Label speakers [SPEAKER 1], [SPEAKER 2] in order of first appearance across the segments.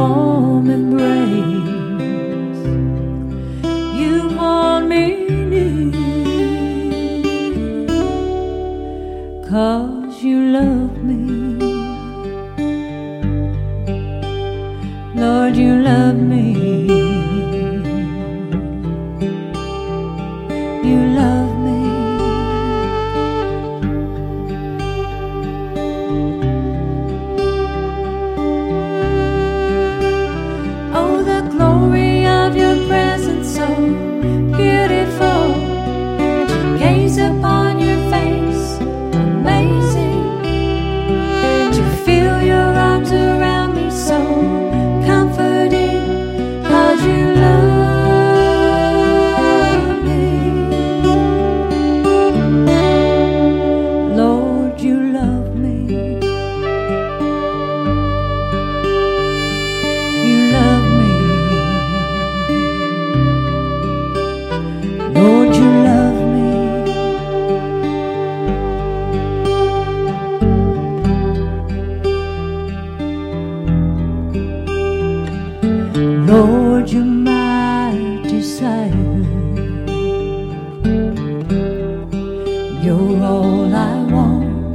[SPEAKER 1] warm embrace. You hold me near, 'cause you love me. Lord, you love me. You love me. Oh, the glory of your presence, so beautiful. To gaze upon your face, amazing. To feel your arms around me, so comforting. 'Cause you love me. Lord, you love me. You love me. Lord, you love me. Lord, you're my desire. You're all I want.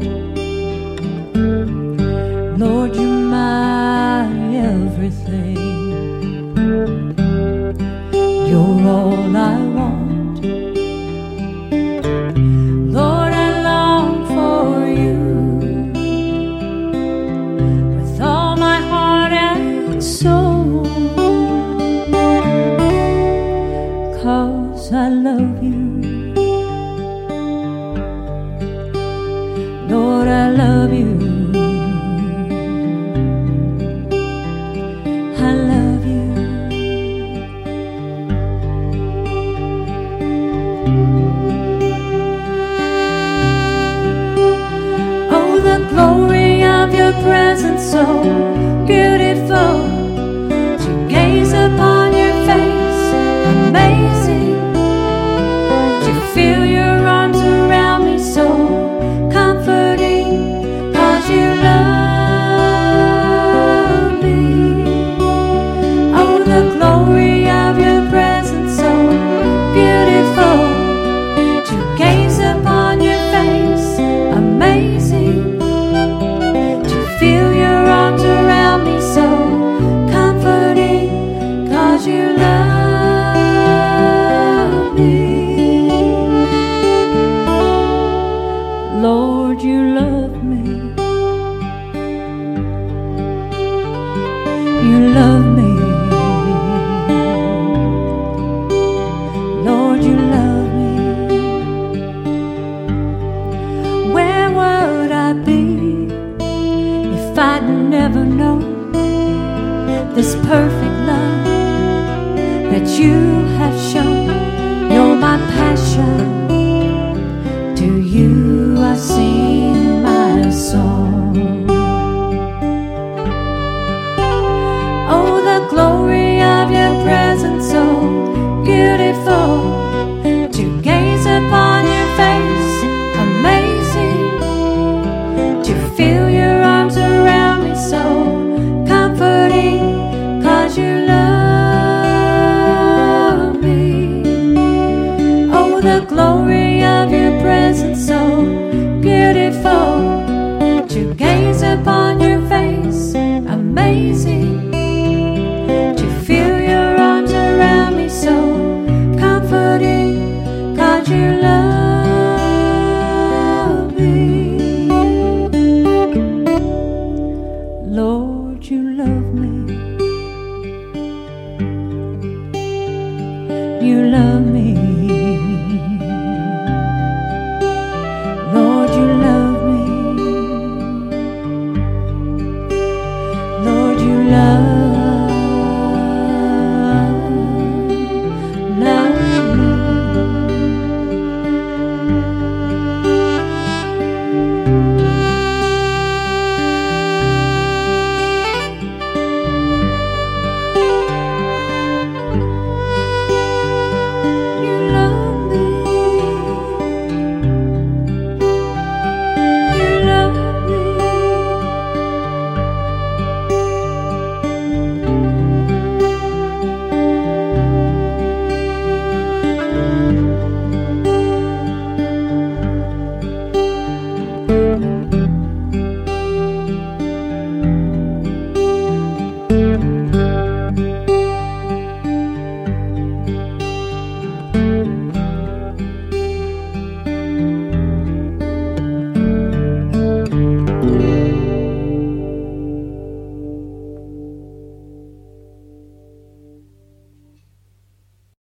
[SPEAKER 1] Lord, you're my everything. You're all I want. Lord, I long for you with all my heart and soul, 'cause I love you. Lord, I love you. I love you. Oh, the glory of your presence, so beautiful. To gaze upon your face, amazing. To feel your arms around me, so comforting. 'Cause you love me. Oh, the glory of your presence, so beautiful. To gaze upon your face, amazing. To feel your arms around me, so comforting. 'Cause you love me. Lord, you love me. You love me. Lord, you love me. Where would I be if I'd never known this perfect love that you have shown? You're my passion. To you I sing my song. Oh, the glory of your presence, so beautiful. To gaze upon your face, amazing. To feel your arms around me, so comforting. 'Cause you love me. Oh, the glory of your presence, so beautiful. To gaze upon your face, amazing. To feel your arms around me, so comforting. 'Cause you love me. Lord, you love me.